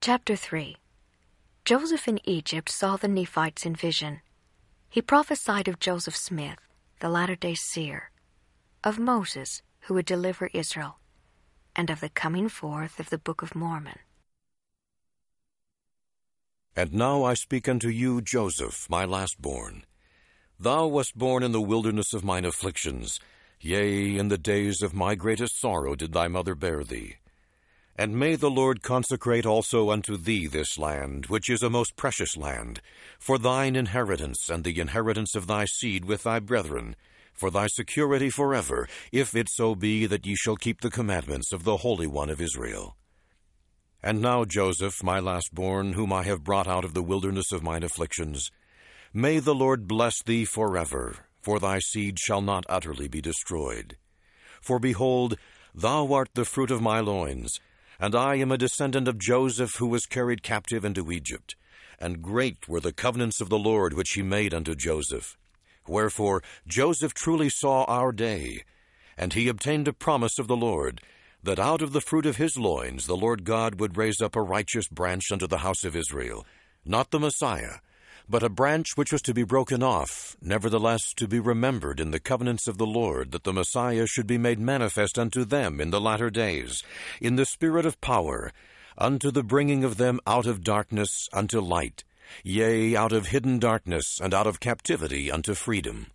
Chapter 3. Joseph in Egypt saw the Nephites in vision. He prophesied of Joseph Smith, the latter-day seer, of Moses, who would deliver Israel, and of the coming forth of the Book of Mormon. And now I speak unto you, Joseph, my last-born. Thou wast born in the wilderness of mine afflictions, yea, in the days of my greatest sorrow did thy mother bear thee. And may the Lord consecrate also unto thee this land, which is a most precious land, for thine inheritance and the inheritance of thy seed with thy brethren, for thy security forever, if it so be that ye shall keep the commandments of the Holy One of Israel. And now, Joseph, my last-born, whom I have brought out of the wilderness of mine afflictions, may the Lord bless thee forever, for thy seed shall not utterly be destroyed. For behold, thou art the fruit of my loins, and I am a descendant of Joseph, who was carried captive into Egypt. And great were the covenants of the Lord which he made unto Joseph. Wherefore Joseph truly saw our day, and he obtained a promise of the Lord, that out of the fruit of his loins the Lord God would raise up a righteous branch unto the house of Israel, not the Messiah, but a branch which was to be broken off, nevertheless to be remembered in the covenants of the Lord, that the Messiah should be made manifest unto them in the latter days, in the spirit of power, unto the bringing of them out of darkness unto light, yea, out of hidden darkness and out of captivity unto freedom.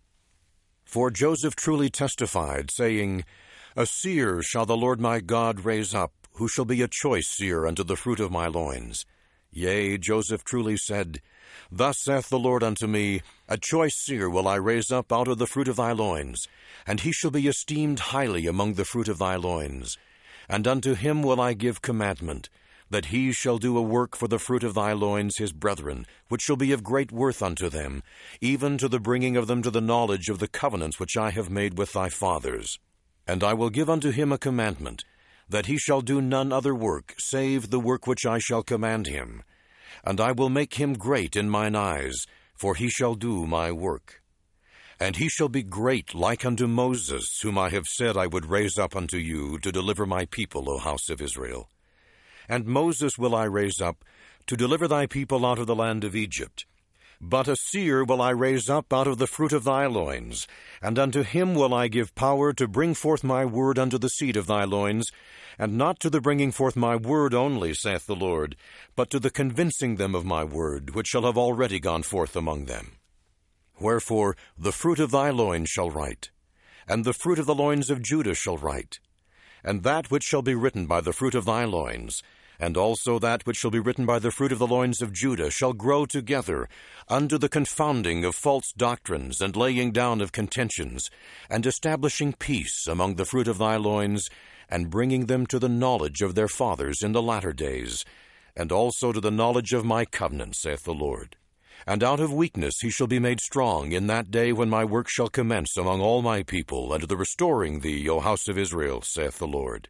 For Joseph truly testified, saying, A seer shall the Lord my God raise up, who shall be a choice seer unto the fruit of my loins. Yea, Joseph truly said, Thus saith the Lord unto me, A choice seer will I raise up out of the fruit of thy loins, and he shall be esteemed highly among the fruit of thy loins. And unto him will I give commandment, that he shall do a work for the fruit of thy loins his brethren, which shall be of great worth unto them, even to the bringing of them to the knowledge of the covenants which I have made with thy fathers. And I will give unto him a commandment, that he shall do none other work, save the work which I shall command him. And I will make him great in mine eyes, for he shall do my work. And he shall be great like unto Moses, whom I have said I would raise up unto you, to deliver my people, O house of Israel. And Moses will I raise up, to deliver thy people out of the land of Egypt. But a seer will I raise up out of the fruit of thy loins, and unto him will I give power to bring forth my word unto the seed of thy loins, and not to the bringing forth my word only, saith the Lord, but to the convincing them of my word, which shall have already gone forth among them. Wherefore the fruit of thy loins shall write, and the fruit of the loins of Judah shall write, and that which shall be written by the fruit of thy loins, and also that which shall be written by the fruit of the loins of Judah shall grow together unto the confounding of false doctrines and laying down of contentions, and establishing peace among the fruit of thy loins, and bringing them to the knowledge of their fathers in the latter days, and also to the knowledge of my covenant, saith the Lord. And out of weakness he shall be made strong in that day when my work shall commence among all my people, unto the restoring thee, O house of Israel, saith the Lord.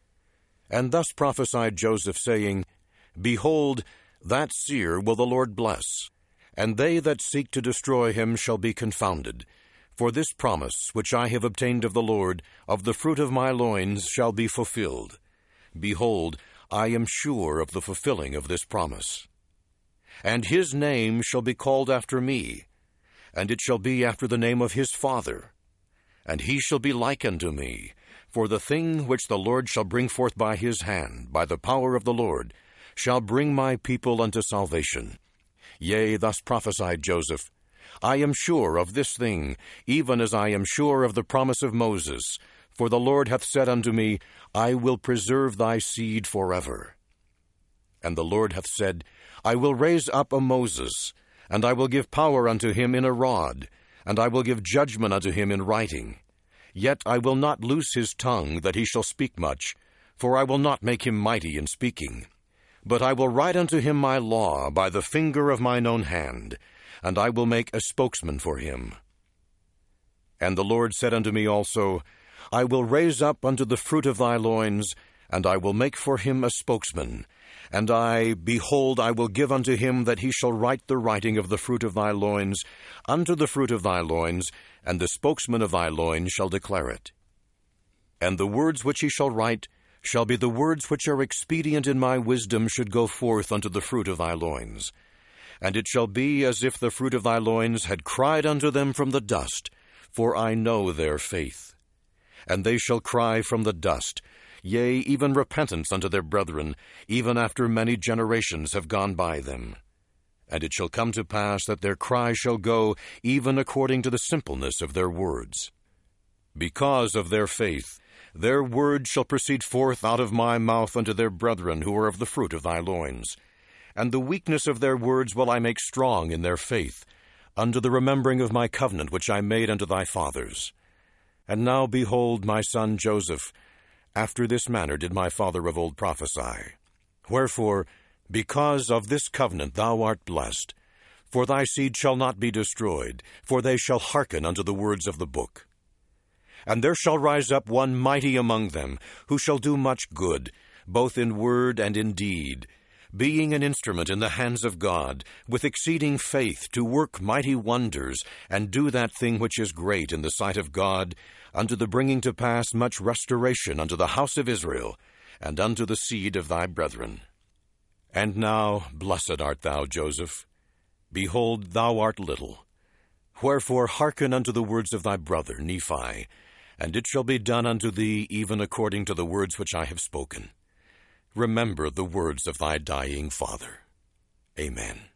And thus prophesied Joseph, saying, Behold, that seer will the Lord bless, and they that seek to destroy him shall be confounded. For this promise, which I have obtained of the Lord, of the fruit of my loins, shall be fulfilled. Behold, I am sure of the fulfilling of this promise. And his name shall be called after me, and it shall be after the name of his father. And he shall be like unto me, for the thing which the Lord shall bring forth by his hand, by the power of the Lord, shall bring my people unto salvation. Yea, thus prophesied Joseph, I am sure of this thing, even as I am sure of the promise of Moses. For the Lord hath said unto me, I will preserve thy seed forever. And the Lord hath said, I will raise up a Moses, and I will give power unto him in a rod, and I will give judgment unto him in writing. Yet I will not loose his tongue, that he shall speak much, for I will not make him mighty in speaking. But I will write unto him my law by the finger of mine own hand, and I will make a spokesman for him. And the Lord said unto me also, I will raise up unto the fruit of thy loins, and I will make for him a spokesman. And behold, I will give unto him that he shall write the writing of the fruit of thy loins, unto the fruit of thy loins, and the spokesman of thy loins shall declare it. And the words which he shall write shall be the words which are expedient in my wisdom should go forth unto the fruit of thy loins. And it shall be as if the fruit of thy loins had cried unto them from the dust, for I know their faith. And they shall cry from the dust, yea, even repentance unto their brethren, even after many generations have gone by them. And it shall come to pass that their cry shall go, even according to the simpleness of their words. Because of their faith, their word shall proceed forth out of my mouth unto their brethren who are of the fruit of thy loins. And the weakness of their words will I make strong in their faith, unto the remembering of my covenant which I made unto thy fathers. And now, behold, my son Joseph, after this manner did my father of old prophesy. Wherefore, because of this covenant thou art blessed, for thy seed shall not be destroyed, for they shall hearken unto the words of the book. And there shall rise up one mighty among them, who shall do much good, both in word and in deed, being an instrument in the hands of God, with exceeding faith to work mighty wonders, and do that thing which is great in the sight of God, unto the bringing to pass much restoration unto the house of Israel, and unto the seed of thy brethren. And now, blessed art thou, Joseph. Behold, thou art little. Wherefore hearken unto the words of thy brother Nephi, and it shall be done unto thee even according to the words which I have spoken. Remember the words of thy dying father. Amen.